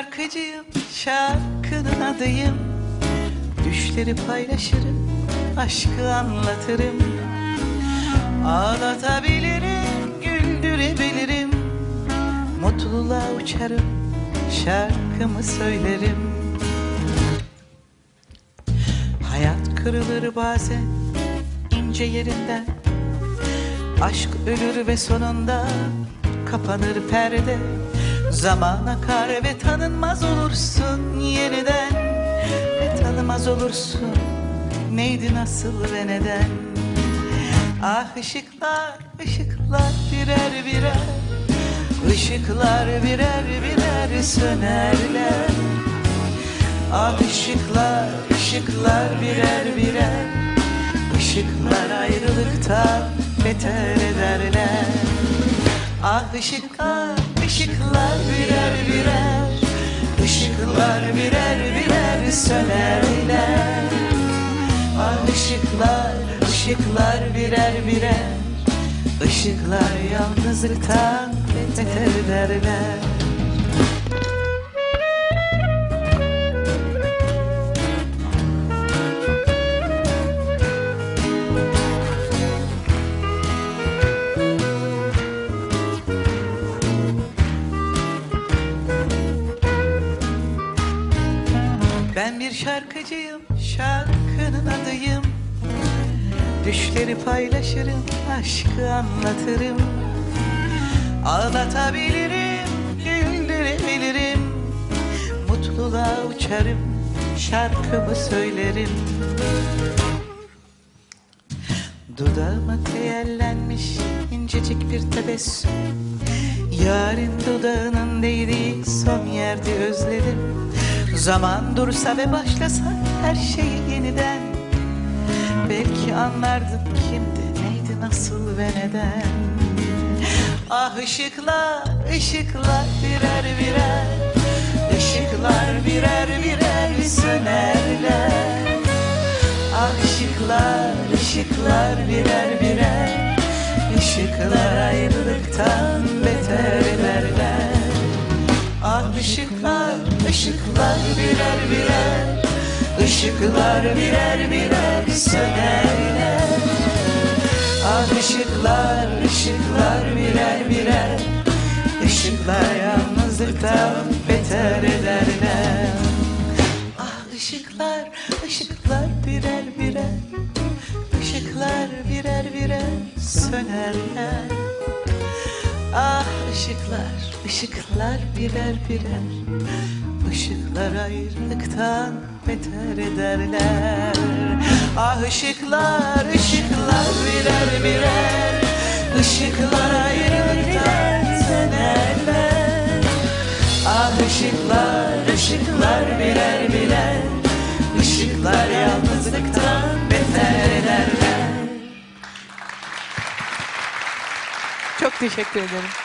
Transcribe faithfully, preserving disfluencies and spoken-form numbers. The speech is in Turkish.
şarkıcıyım, şarkının adıyım. Düşleri paylaşırım, aşkı anlatırım. Ağlatabilirim, güldürebilirim. Mutluluğa uçarım, şarkımı söylerim. Hayat kırılır bazen ince yerinden. Aşk ölür ve sonunda kapanır perde. Zaman akar ve tanınmaz olursun yeniden. Ve tanımaz olursun neydi, nasıl ve neden. Ah ışıklar, ışıklar birer birer, Işıklar birer birer sönerler. Ah ışıklar, ışıklar birer birer, Işıklar ayrılıktan beter ederler. Ah ışıklar, ışıklar birer birer, Işıklar birer birer sönerler. Ah ışıklar, ışıklar birer birer, Işıklar yalnızlıktan beter ederler. Ben bir şarkıcıyım, şarkının adıyım. Düşleri paylaşırım, aşkı anlatırım. Ağlatabilirim, güldürebilirim. Mutluluğa uçarım, şarkımı söylerim. Dudağıma teyellenmiş incecik bir tebessüm. Yarın dudağının değdiği son yerde özledim. Zaman dursa ve başlasa her şeyi yeniden, belki anlardım kimdi, neydi, nasıl ve neden. Ah ışıklar, ışıklar birer birer, Işıklar birer birer sönerler. Ah ışıklar, ışıklar birer birer, Işıklar ayrılıktan beter ederler. Ah ışıklar, ışıklar birer birer, Işıklar birer birer sönerler. Ah ışıklar, ışıklar birer birer, Işıklar yalnızlıktan beter ederler. Ah ışıklar, ışıklar birer birer, Işıklar birer birer sönerler. Ah ışıklar, ışıklar birer birer, Işıklar ayrılıktan beter ederler. Ah ışıklar, ışıklar birer birer, Işıklar ayrılıktan sönerler. Ah ışıklar, ışıklar birer birer, Işıklar yalnızlıktan beter ederler. Çok teşekkür ederim.